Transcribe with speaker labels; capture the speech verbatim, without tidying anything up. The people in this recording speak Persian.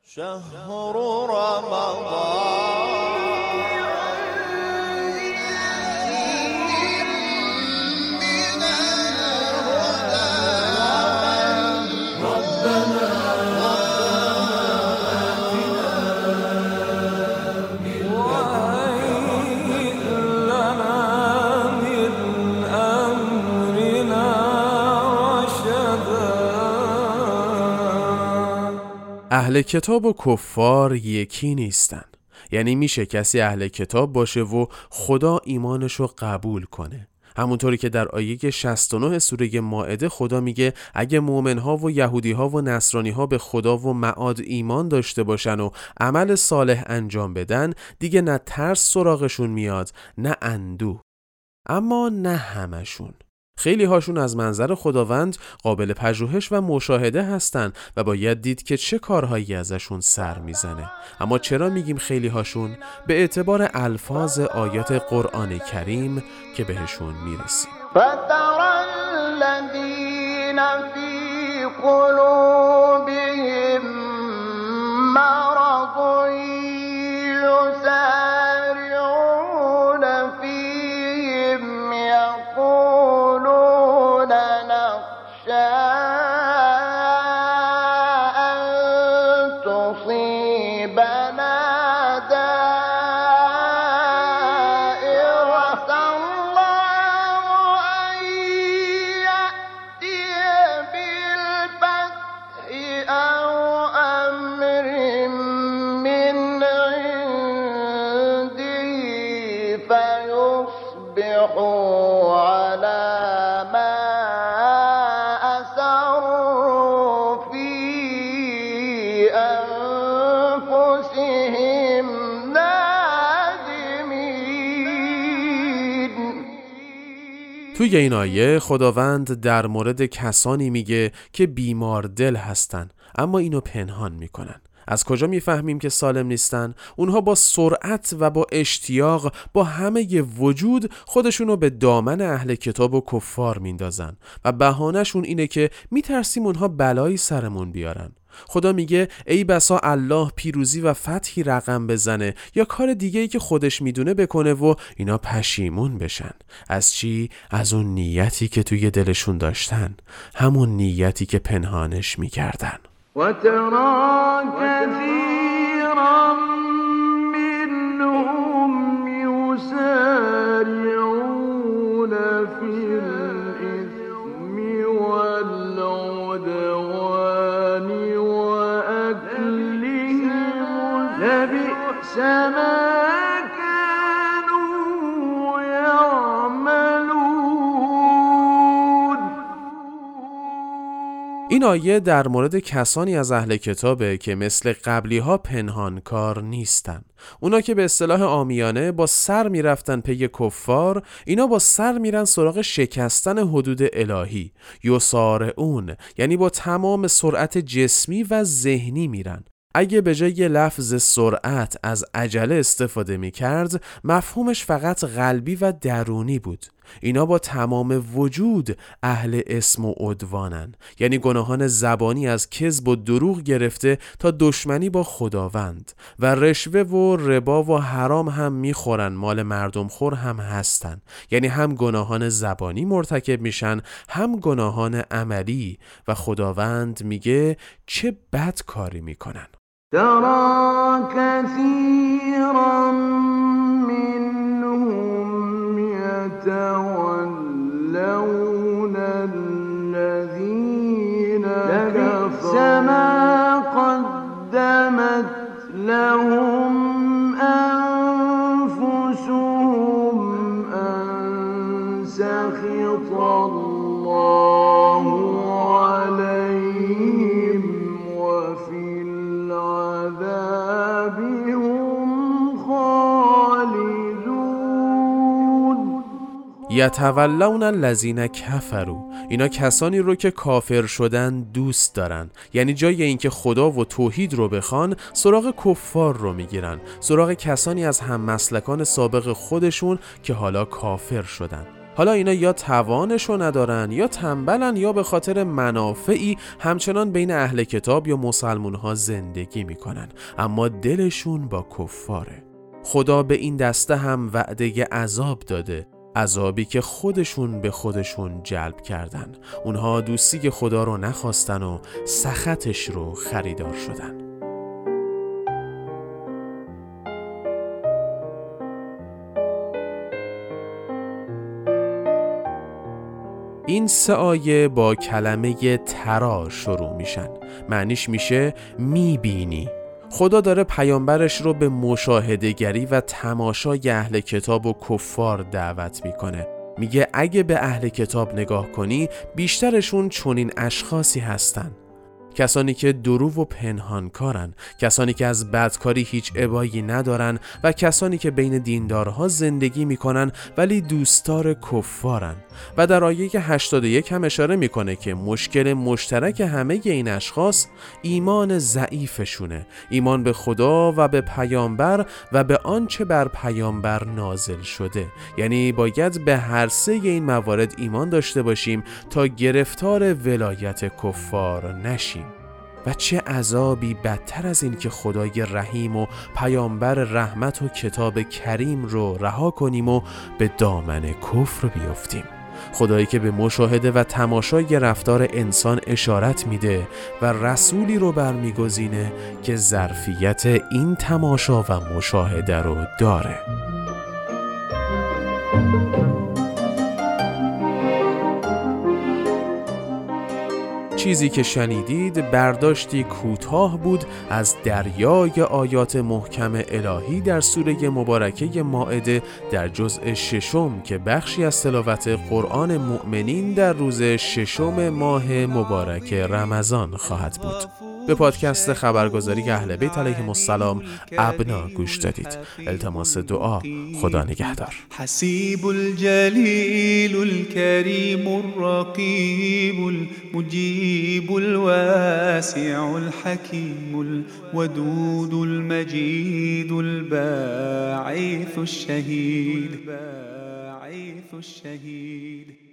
Speaker 1: شهر رمضان
Speaker 2: اهل کتاب و کفار یکی نیستن. یعنی میشه کسی اهل کتاب باشه و خدا ایمانشو قبول کنه. همونطوری که در آیه شصت و نه سوره مائده خدا میگه اگه مؤمنها و یهودیها و نصرانیها به خدا و معاد ایمان داشته باشن و عمل صالح انجام بدن، دیگه نه ترس سراغشون میاد نه اندوه. اما نه همشون. خیلی هاشون از منظر خداوند قابل پژوهش و مشاهده هستن و باید دید که چه کارهایی ازشون سر میزنه. اما چرا میگیم خیلی هاشون؟ به اعتبار الفاظ آیات قرآن کریم که بهشون میرسیم.
Speaker 1: فترى الذين في قلوبهم مرض يسارعون فيهم يقولون نخشى أن تصيبنا دائرة الله أن يأتي بالفتح أو أمر من عنده فيصبحوا على ما أسروا في أنفسهم نادمين.
Speaker 2: توی این آیه خداوند در مورد کسانی میگه که بیمار دل هستن اما اینو پنهان میکنن. از کجا میفهمیم که سالم نیستن؟ اونها با سرعت و با اشتیاق با همه ی وجود خودشونو به دامن اهل کتاب و کفار میندازن و بهانه‌شون اینه که میترسیم اونها بلایی سرمون بیارن. خدا میگه ای بسا الله پیروزی و فتحی رقم بزنه یا کار دیگه‌ای که خودش میدونه بکنه و اینا پشیمون بشن. از چی؟ از اون نیتی که توی دلشون داشتن، همون نیتی که پنهانش میکردن.
Speaker 1: وترى كثيرا منهم يسارعون في الإثم والعدوان وأكلهم لبئس ما كانوا يعملون.
Speaker 2: این آیه در مورد کسانی از اهل کتابه که مثل قبلی ها پنهان کار نیستن. اونا که به اصطلاح عامیانه با سر میرفتن پی کفار، اینا با سر میرن سراغ شکستن حدود الهی. یسارعون یعنی با تمام سرعت جسمی و ذهنی میرن. اگه به جای لفظ سرعت از عجله استفاده میکرد، مفهومش فقط قلبی و درونی بود. اینا با تمام وجود اهل اسم و عدوانن، یعنی گناهان زبانی از کذب و دروغ گرفته تا دشمنی با خداوند و رشوه و ربا و حرام هم میخورن، مال مردم خور هم هستن. یعنی هم گناهان زبانی مرتکب میشن هم گناهان عملی و خداوند میگه چه بد کاری میکنن.
Speaker 1: ترى كثيرا منهم يتولون الذين لبئس ما قدمت لهم أنفسهم أن سخط الله عليهم وفي العذاب هم خالدون.
Speaker 2: یتولون الذین کفروا، اینا کسانی رو که کافر شدن دوست دارن. یعنی جای اینکه خدا و توحید رو بخوان، سراغ کفار رو میگیرن، سراغ کسانی از هم مسلکان سابق خودشون که حالا کافر شدن. حالا اینا یا توانشو ندارن یا تنبلن یا به خاطر منافعی همچنان بین اهل کتاب یا مسلمون ها زندگی میکنن، اما دلشون با کفاره. خدا به این دسته هم وعده عذاب داده، عذابی که خودشون به خودشون جلب کردن. اونها دوستی خدا رو نخواستن و سخطش رو خریدار شدن. این سه آیه با کلمه ترا شروع میشن. معنیش میشه میبینی. خدا داره پیامبرش رو به مشاهده‌گری و تماشای اهل کتاب و کفار دعوت میکنه. میگه اگه به اهل کتاب نگاه کنی بیشترشون چنین اشخاصی هستن. کسانی که درو و پنهانکارن، کسانی که از بدکاری هیچ ابایی ندارن و کسانی که بین دیندارها زندگی میکنن ولی دوستدار کفارن. و در آیه هشتاد و یک هم اشاره میکنه که مشکل مشترک همه این اشخاص ایمان ضعیفشونه، ایمان به خدا و به پیامبر و به آنچه بر پیامبر نازل شده. یعنی باید به هر سه این موارد ایمان داشته باشیم تا گرفتار ولایت کفار نشیم. و چه عذابی بدتر از این که خدای رحیم و پیامبر رحمت و کتاب کریم رو رها کنیم و به دامن کفر بیفتیم. خدایی که به مشاهده و تماشای رفتار انسان اشارت میده و رسولی رو برمیگزینه که ظرفیت این تماشا و مشاهده رو داره. چیزی که شنیدید برداشتی کوتاه بود از دریای آیات محکم الهی در سوره مبارکه مائده در جزء ششم که بخشی از تلاوت قرآن مؤمنین در روز ششم ماه مبارک رمضان خواهد بود. به پادکست خبرگزاری اهل بیت علیهم السلام ابنا گوش دادید. التماس دعا. خدا نگهدار.
Speaker 3: حسیب الجلیل الکریم الرقیب المجیب الواسع الحکیم الودود المجید الباعث الشهید.